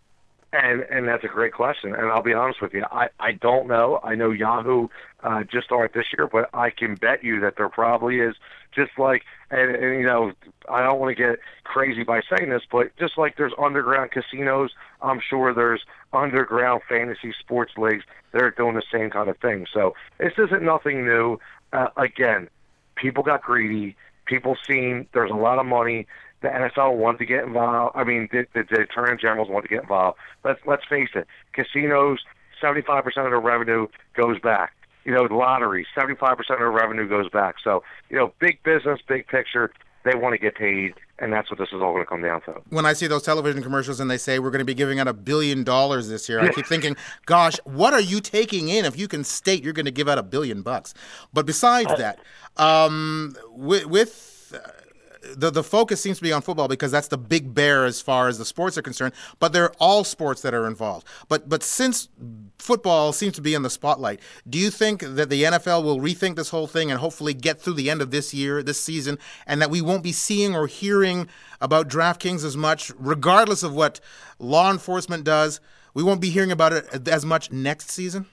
And and that's a great question. And I'll be honest with you, I, I don't know. I know Yahoo uh, just started this year, but I can bet you that there probably is, just like, and, and you know, I don't want to get crazy by saying this, but just like there's underground casinos, I'm sure there's underground fantasy sports leagues that are doing the same kind of thing. So this isn't nothing new. Uh, again, people got greedy. People seen there's a lot of money. The N F L wanted to get involved. I mean, the, the, the Attorney Generals want to get involved. Let's let's face it. Casinos, seventy-five percent of their revenue goes back. You know, the lottery, seventy-five percent of their revenue goes back. So, you know, big business, big picture. they want to get paid, and that's what this is all going to come down to. When I see those television commercials and they say we're going to be giving out a billion dollars this year, I keep thinking, gosh, what are you taking in if you can state you're going to give out a billion bucks? But besides uh, that, um, with, with uh, the the focus seems to be on football because that's the big bear as far as the sports are concerned. But there are all sports that are involved. But but since football seems to be in the spotlight, do you think that the N F L will rethink this whole thing and hopefully get through the end of this year, this season, and that we won't be seeing or hearing about DraftKings as much, regardless of what law enforcement does? We won't be hearing about it as much next season?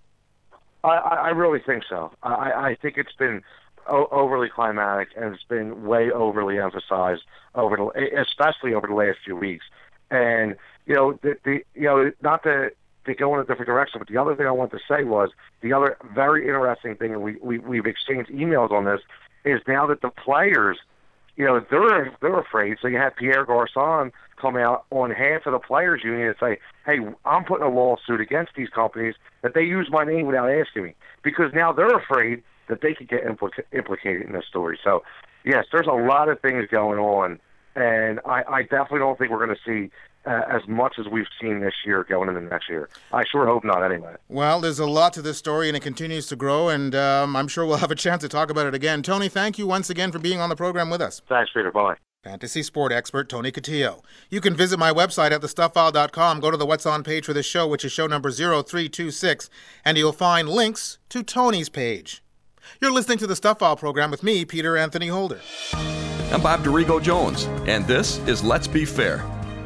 I, I really think so. I, I think it's been o- overly climatic, and it's been way overly emphasized over the, especially over the last few weeks. And you know, the, the you know, not to to go in a different direction, but the other thing I want to say was the other very interesting thing, and we, we we've exchanged emails on this, is now that the players, you know, they're they're afraid. So you have Pierre Garçon come out on behalf of the players union and say, "Hey, I'm putting a lawsuit against these companies that they use my name without asking me," because now they're afraid that they could get implica- implicated in this story. So, yes, there's a lot of things going on, and I, I definitely don't think we're going to see uh, as much as we've seen this year going into next year. I sure hope not, anyway. Well, there's a lot to this story, and it continues to grow, and um, I'm sure we'll have a chance to talk about it again. Tony, thank you once again for being on the program with us. Thanks, Peter. Bye. Fantasy sport expert Tony Cotillo. You can visit my website at the stuff file dot com, go to the What's On page for this show, which is show number zero three two six, and you'll find links to Tony's page. You're listening to the Stuff File program with me, Peter Anthony Holder. I'm Bob DeRigo Jones, and this is Let's Be Fair.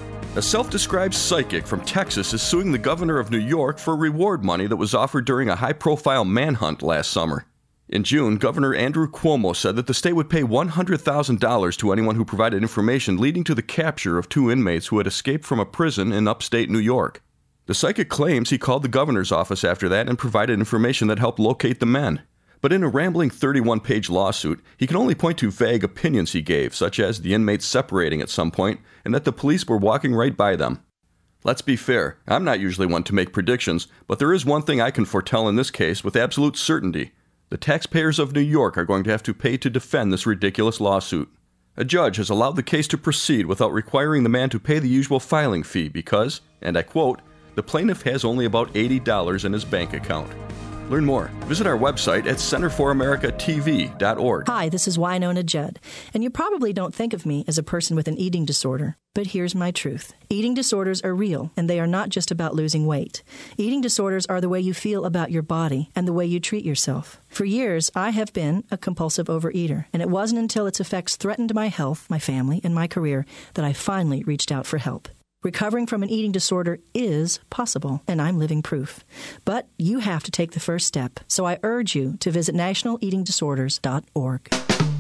A self-described psychic from Texas is suing the governor of New York for reward money that was offered during a high-profile manhunt last summer. In June, Governor Andrew Cuomo said that the state would pay one hundred thousand dollars to anyone who provided information leading to the capture of two inmates who had escaped from a prison in upstate New York. The psychic claims he called the governor's office after that and provided information that helped locate the men. But in a rambling thirty-one page lawsuit, he can only point to vague opinions he gave, such as the inmates separating at some point and that the police were walking right by them. Let's be fair, I'm not usually one to make predictions, but there is one thing I can foretell in this case with absolute certainty. The taxpayers of New York are going to have to pay to defend this ridiculous lawsuit. A judge has allowed the case to proceed without requiring the man to pay the usual filing fee because, and I quote, the plaintiff has only about eighty dollars in his bank account. Learn more. Visit our website at center for america t v dot org. Hi, this is Winona Judd, and you probably don't think of me as a person with an eating disorder, but here's my truth. Eating disorders are real, and they are not just about losing weight. Eating disorders are the way you feel about your body and the way you treat yourself. For years, I have been a compulsive overeater, and it wasn't until its effects threatened my health, my family, and my career that I finally reached out for help. Recovering from an eating disorder is possible, and I'm living proof. But you have to take the first step, so I urge you to visit national eating disorders dot org.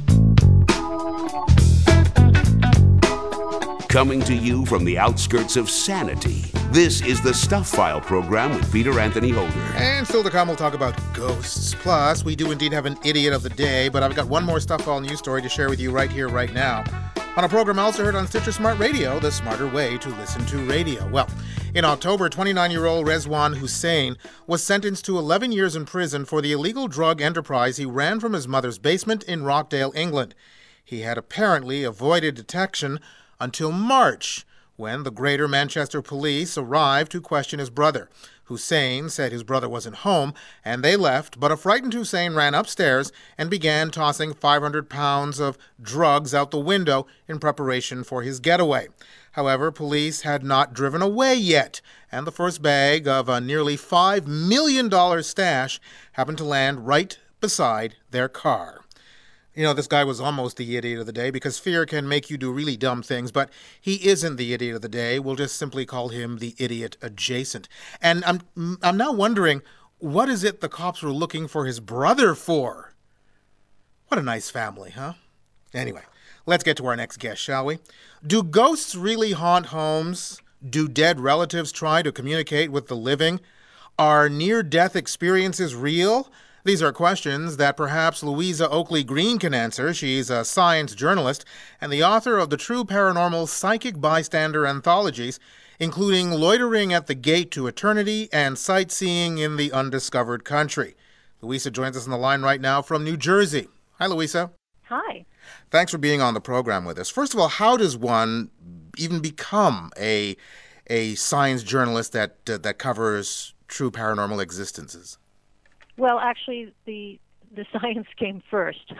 Coming to you from the outskirts of sanity, this is the Stuff File program with Peter Anthony Holder. And still to come, we'll talk about ghosts. Plus, we do indeed have an idiot of the day, but I've got one more Stuff File news story to share with you right here, right now. On a program also heard on Stitcher Smart Radio, the smarter way to listen to radio. Well, in October, twenty-nine-year-old Rezwan Hussein was sentenced to eleven years in prison for the illegal drug enterprise he ran from his mother's basement in Rockdale, England. He had apparently avoided detection until March, when the Greater Manchester Police arrived to question his brother. Hussein said his brother wasn't home, and they left, but a frightened Hussein ran upstairs and began tossing five hundred pounds of drugs out the window in preparation for his getaway. However, police had not driven away yet, and the first bag of a nearly five million dollars stash happened to land right beside their car. You know, this guy was almost the idiot of the day because fear can make you do really dumb things, but he isn't the idiot of the day. We'll just simply call him the idiot adjacent. And I'm I'm now wondering, what is it the cops were looking for his brother for? What a nice family, huh? Anyway, let's get to our next guest, shall we? Do ghosts really haunt homes? Do dead relatives try to communicate with the living? Are near-death experiences real? These are questions that perhaps Louisa Oakley Green can answer. She's a science journalist and the author of the True Paranormal Psychic Bystander anthologies, including Loitering at the Gate to Eternity and Sightseeing in the Undiscovered Country. Louisa joins us on the line right now from New Jersey. Hi, Louisa. Hi. Thanks for being on the program with us. First of all, how does one even become a a science journalist that uh, that covers true paranormal existences? Well, actually, the the science came first.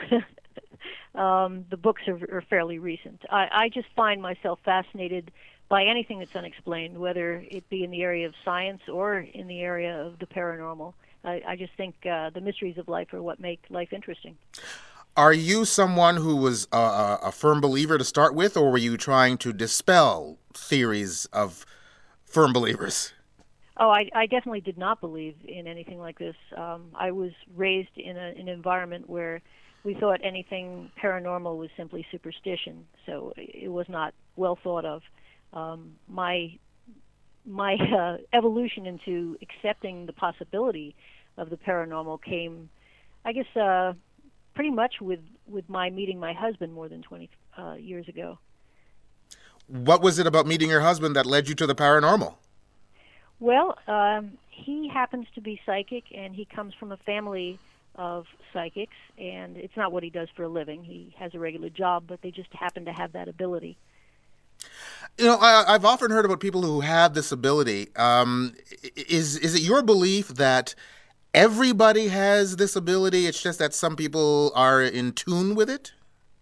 um, the books are, are fairly recent. I, I just find myself fascinated by anything that's unexplained, whether it be in the area of science or in the area of the paranormal. I, I just think uh, the mysteries of life are what make life interesting. Are you someone who was a, a firm believer to start with, or were you trying to dispel theories of firm believers? Oh, I, I definitely did not believe in anything like this. Um, I was raised in a, an environment where we thought anything paranormal was simply superstition, so it was not well thought of. Um, my my uh, evolution into accepting the possibility of the paranormal came, I guess, uh, pretty much with, with my meeting my husband more than twenty uh, years ago. What was it about meeting your husband that led you to the paranormal? Well, um, he happens to be psychic, and he comes from a family of psychics, and it's not what he does for a living. He has a regular job, but they just happen to have that ability. You know, I, I've often heard about people who have this ability. Um, is is it your belief that everybody has this ability? It's just that some people are in tune with it?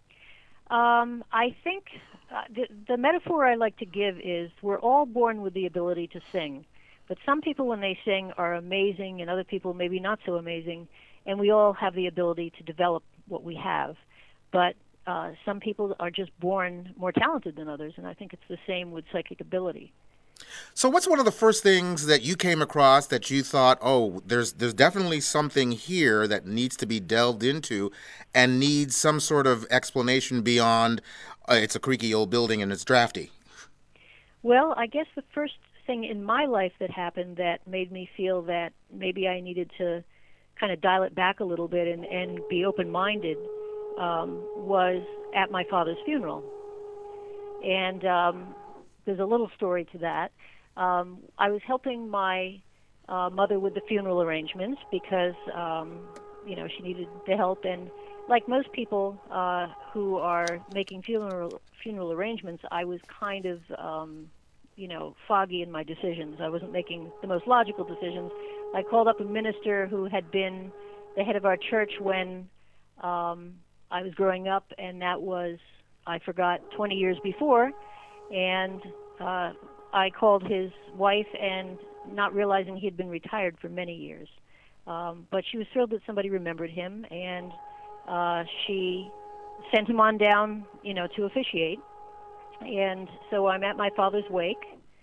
Um, I think uh, the, the metaphor I like to give is we're all born with the ability to sing. But some people, when they sing, are amazing, and other people maybe not so amazing. And we all have the ability to develop what we have. But uh, some people are just born more talented than others, and I think it's the same with psychic ability. So what's one of the first things that you came across that you thought, oh, there's there's definitely something here that needs to be delved into and needs some sort of explanation beyond uh, it's a creaky old building and it's drafty? Well, I guess the first thing in my life that happened that made me feel that maybe I needed to kind of dial it back a little bit and, and be open-minded um, was at my father's funeral. And um, there's a little story to that. Um, I was helping my uh, mother with the funeral arrangements because, um, you know, she needed the help. And like most people uh, who are making funeral funeral arrangements, I was kind of, um, you know, foggy in my decisions. I wasn't making the most logical decisions. I called up a minister who had been the head of our church when um, I was growing up, and that was, I forgot, twenty years before. And uh, I called his wife, and not realizing he had been retired for many years. Um, but she was thrilled that somebody remembered him, and uh, she sent him on down, you know, to officiate. And so I'm at my father's wake,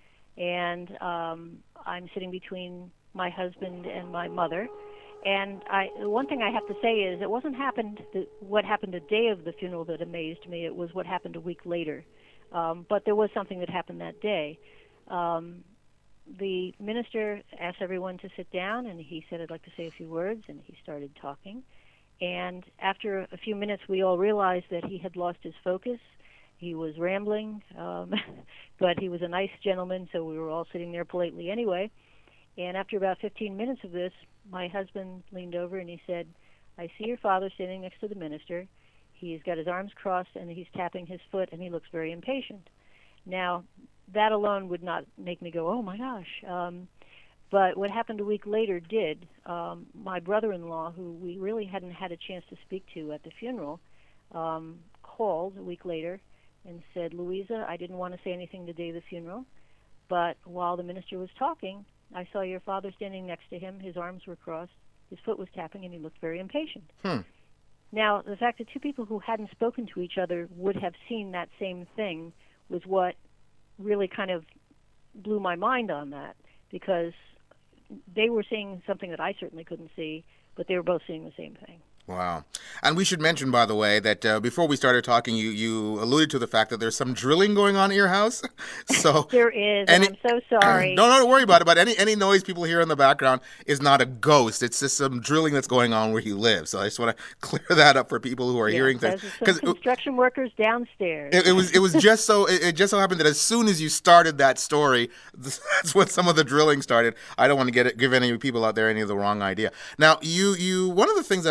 and um, I'm sitting between my husband and my mother. And I, the one thing I have to say is it wasn't happened the, what happened the day of the funeral that amazed me. It was what happened a week later. Um, but there was something that happened that day. Um, the minister asked everyone to sit down, and he said, I'd like to say a few words, and he started talking. And after a few minutes, we all realized that he had lost his focus. He was rambling, um, but he was a nice gentleman, so we were all sitting there politely anyway. And after about fifteen minutes of this, my husband leaned over and he said, I see your father standing next to the minister. He's got his arms crossed and he's tapping his foot and he looks very impatient. Now, that alone would not make me go, oh my gosh. Um, but what happened a week later did. Um, my brother-in-law, who we really hadn't had a chance to speak to at the funeral, um, called a week later and said, Louisa, I didn't want to say anything the day of the funeral, but while the minister was talking, I saw your father standing next to him. His arms were crossed. His foot was tapping, and he looked very impatient. Hmm. Now, the fact that two people who hadn't spoken to each other would have seen that same thing was what really kind of blew my mind on that, because they were seeing something that I certainly couldn't see, but they were both seeing the same thing. Wow. And we should mention, by the way, that uh, before we started talking, you, you alluded to the fact that there's some drilling going on at your house. So there is, any, and I'm so sorry. No, no, don't worry about it. But any, any noise people hear in the background is not a ghost. It's just some drilling that's going on where you live. So I just want to clear that up for people who are yeah, hearing things. Because construction workers downstairs. It, it was it was just so it, it just so happened that as soon as you started that story, that's when some of the drilling started. I don't want to get it, give any people out there any of the wrong idea. Now, you you one of the things that that's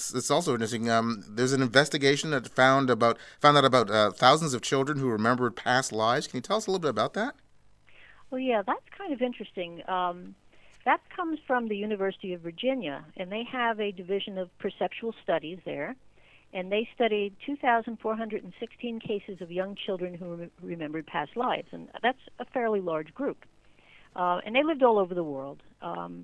it's it's also interesting. Um, there's an investigation that found about found out about uh, thousands of children who remembered past lives. Can you tell us a little bit about that? Well, yeah, that's kind of interesting. Um, that comes from the University of Virginia, and they have a division of perceptual studies there, and they studied two thousand four hundred sixteen cases of young children who re- remembered past lives, and that's a fairly large group. Uh, and they lived all over the world. Um,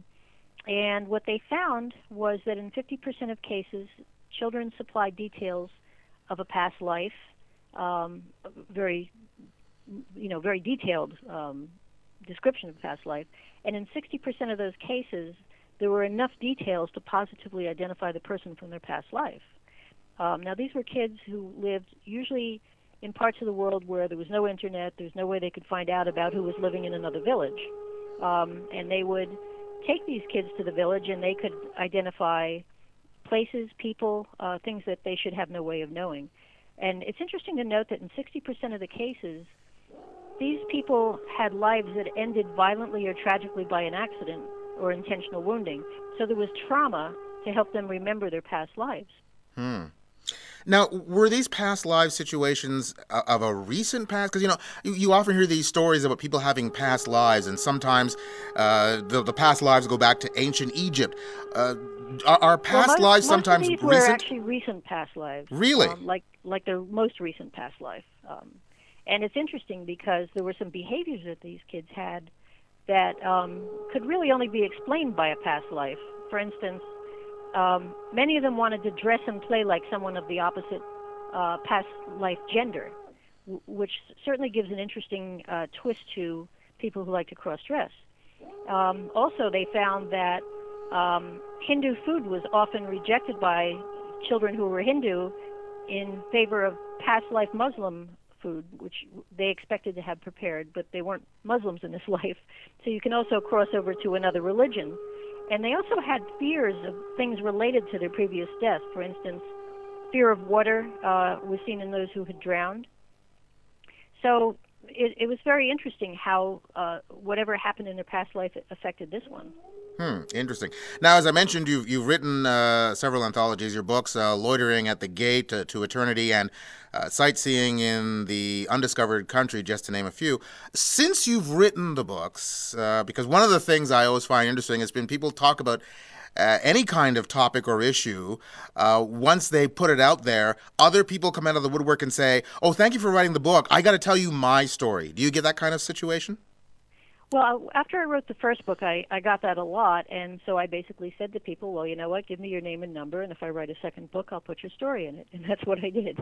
and what they found was that in fifty percent of cases, children supplied details of a past life, um, very, you know, very detailed um, description of past life. And in sixty percent of those cases, there were enough details to positively identify the person from their past life. Um, now, these were kids who lived usually in parts of the world where there was no internet, there was no way they could find out about who was living in another village. Um, and they would take these kids to the village, and they could identify places, people, uh, things that they should have no way of knowing. And it's interesting to note that in sixty percent of the cases, these people had lives that ended violently or tragically by an accident or intentional wounding. So there was trauma to help them remember their past lives. Hmm. Now, were these past life situations of a recent past? Because, you know, you, you often hear these stories about people having past lives, and sometimes uh, the, the past lives go back to ancient Egypt. Uh, are, are past well, most, lives most sometimes of these recent? were actually recent past lives. Really? Um, like, like their most recent past life. Um, and it's interesting because there were some behaviors that these kids had that um, could really only be explained by a past life. For instance, Um, many of them wanted to dress and play like someone of the opposite uh, past life gender, w- which certainly gives an interesting uh, twist to people who like to cross-dress. Um, also, they found that um, Hindu food was often rejected by children who were Hindu in favor of past life Muslim food, which they expected to have prepared, but they weren't Muslims in this life. So you can also cross over to another religion. And they also had fears of things related to their previous death. For instance, fear of water uh, was seen in those who had drowned. So it, it was very interesting how uh, whatever happened in their past life affected this one. Hmm, interesting. Now, as I mentioned, you've, you've written uh, several anthologies. Your books, uh, Loitering at the Gate uh, to Eternity and uh, Sightseeing in the Undiscovered Country, just to name a few. Since you've written the books, uh, because one of the things I always find interesting has been people talk about uh, any kind of topic or issue. Uh, once they put it out there, other people come out of the woodwork and say, oh, thank you for writing the book. I got to tell you my story. Do you get that kind of situation? Well, after I wrote the first book, I, I got that a lot, and so I basically said to people, well, you know what, give me your name and number, and if I write a second book, I'll put your story in it, and that's what I did.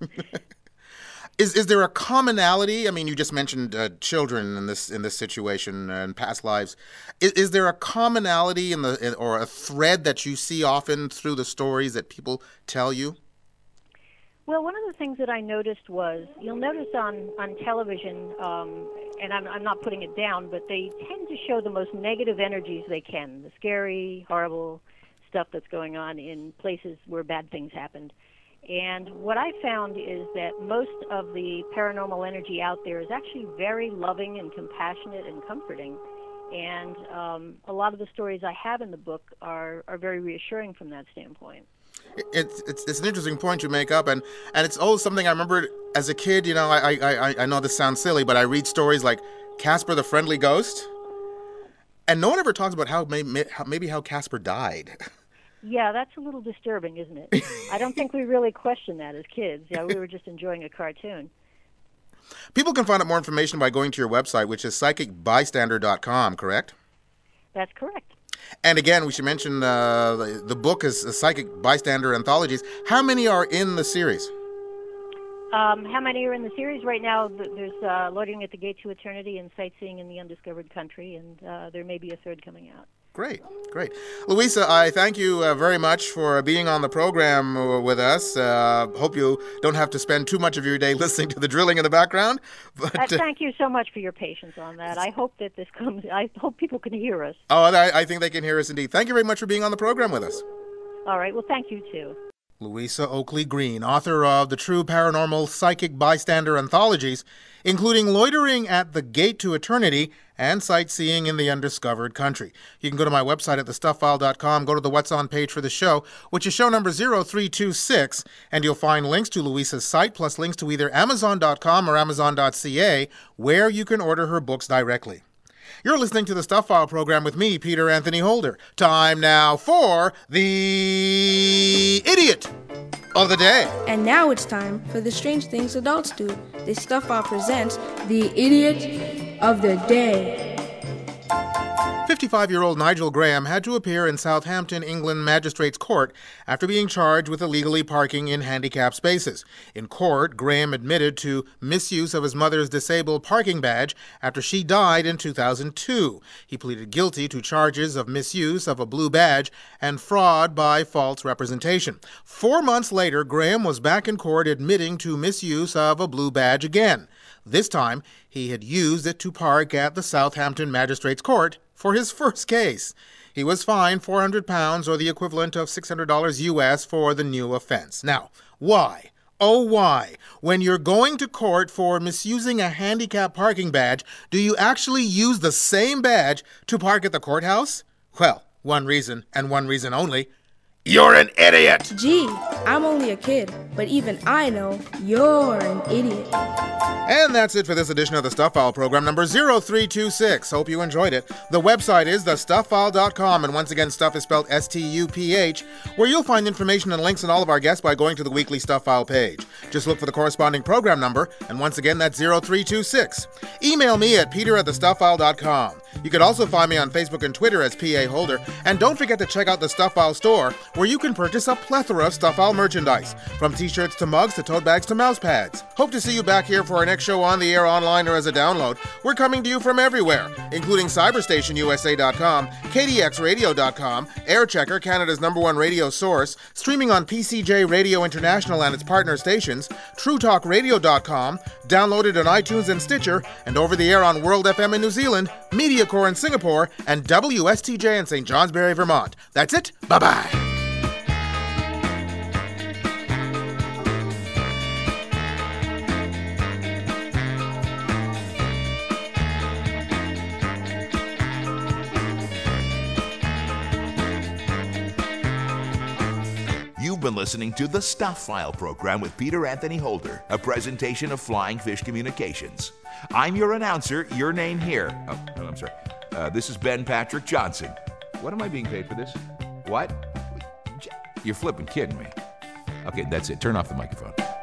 Is is there a commonality? I mean, you just mentioned uh, children in this in this situation and past lives. Is, is there a commonality in the in, or a thread that you see often through the stories that people tell you? Well, one of the things that I noticed was, you'll notice on, on television, um, and I'm, I'm not putting it down, but they tend to show the most negative energies they can, the scary, horrible stuff that's going on in places where bad things happened. And what I found is that most of the paranormal energy out there is actually very loving and compassionate and comforting. And um, a lot of the stories I have in the book are, are very reassuring from that standpoint. It's, it's it's an interesting point you make up, and, and it's always something I remember as a kid. You know, I, I, I know this sounds silly, but I read stories like Casper the Friendly Ghost, and no one ever talks about how maybe, maybe how Casper died. Yeah, that's a little disturbing, isn't it? I don't think we really questioned that as kids. Yeah, we were just enjoying a cartoon. People can find out more information by going to your website, which is psychic bystander dot com, correct? That's correct. And again, we should mention uh, the, the book is Psychic Bystander Anthologies. How many are in the series? Um, how many are in the series right now? There's uh, Loitering at the Gate to Eternity and Sightseeing in the Undiscovered Country, and uh, there may be a third coming out. Great, great. Louisa, I thank you uh, very much for being on the program uh, with us. Uh, hope you don't have to spend too much of your day listening to the drilling in the background. But uh, thank you so much for your patience on that. I hope that this comes, I hope people can hear us. Oh, I, I think they can hear us indeed. Thank you very much for being on the program with us. All right, well, thank you too. Louisa Oakley Green, author of the True Paranormal Psychic Bystander anthologies, including Loitering at the Gate to Eternity and Sightseeing in the Undiscovered Country. You can go to my website at the stuff file dot com, go to the What's On page for the show, which is show number zero three two six, and you'll find links to Louisa's site, plus links to either amazon dot com or amazon dot c a, where you can order her books directly. You're listening to the Stuff File program with me, Peter Anthony Holder. Time now for the Idiot of the Day. And now it's time for the Strange Things Adults Do. The Stuff File presents the Idiot of the Day. fifty-five-year-old Nigel Graham had to appear in Southampton, England Magistrates Court after being charged with illegally parking in handicapped spaces. In court, Graham admitted to misuse of his mother's disabled parking badge after she died in two thousand two. He pleaded guilty to charges of misuse of a blue badge and fraud by false representation. Four months later, Graham was back in court admitting to misuse of a blue badge again. This time, he had used it to park at the Southampton Magistrates Court for his first case. He was fined four hundred pounds, or the equivalent of six hundred dollars U S, for the new offense. Now, why? Oh, why? When you're going to court for misusing a handicap parking badge, do you actually use the same badge to park at the courthouse? Well, one reason, and one reason only. You're an idiot! Gee, I'm only a kid, but even I know you're an idiot. And that's it for this edition of the Stuff File program, number zero three two six. Hope you enjoyed it. The website is the stuff file dot com, and once again, stuff is spelled S T U P H, where you'll find information and links on all of our guests by going to the weekly Stuff File page. Just look for the corresponding program number, and once again, that's zero three two six. Email me at peter at the stuff file dot com. You can also find me on Facebook and Twitter as P A Holder, and don't forget to check out the Stuff File store, where you can purchase a plethora of Stuff File merchandise, from t-shirts to mugs to tote bags to mouse pads. Hope to see you back here for our next show on the air, online, or as a download. We're coming to you from everywhere, including cyberstation U S A dot com, K D X radio dot com, Airchecker, Canada's number one radio source, streaming on P C J Radio International and its partner stations, true talk radio dot com, downloaded on iTunes and Stitcher, and over the air on World F M in New Zealand, MediaCore in Singapore, and W S T J in Saint Johnsbury, Vermont. That's it. Bye-bye. You've been listening to the Stuff File program with Peter Anthony Holder, a presentation of Flying Fish Communications. I'm your announcer, your name here. Oh, no, I'm sorry. Uh, this is Ben Patrick Johnson. What am I being paid for this? What? You're flipping kidding me. Okay, that's it. Turn off the microphone.